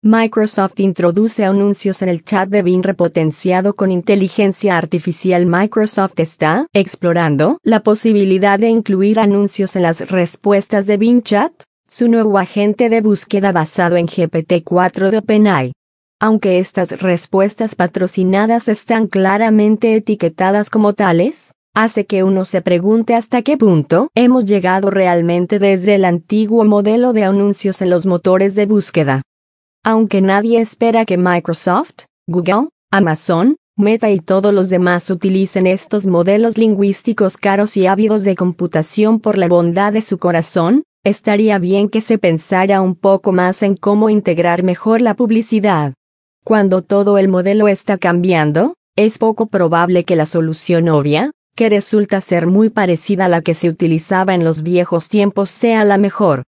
Microsoft introduce anuncios en el chat de Bing repotenciado con inteligencia artificial. Microsoft está explorando la posibilidad de incluir anuncios en las respuestas de Bing Chat, su nuevo agente de búsqueda basado en GPT-4 de OpenAI. Aunque estas respuestas patrocinadas están claramente etiquetadas como tales, hace que uno se pregunte hasta qué punto hemos llegado realmente desde el antiguo modelo de anuncios en los motores de búsqueda. Aunque nadie espera que Microsoft, Google, Amazon, Meta y todos los demás utilicen estos modelos lingüísticos caros y ávidos de computación por la bondad de su corazón, estaría bien que se pensara un poco más en cómo integrar mejor la publicidad. Cuando todo el modelo está cambiando, es poco probable que la solución obvia, que resulta ser muy parecida a la que se utilizaba en los viejos tiempos, sea la mejor.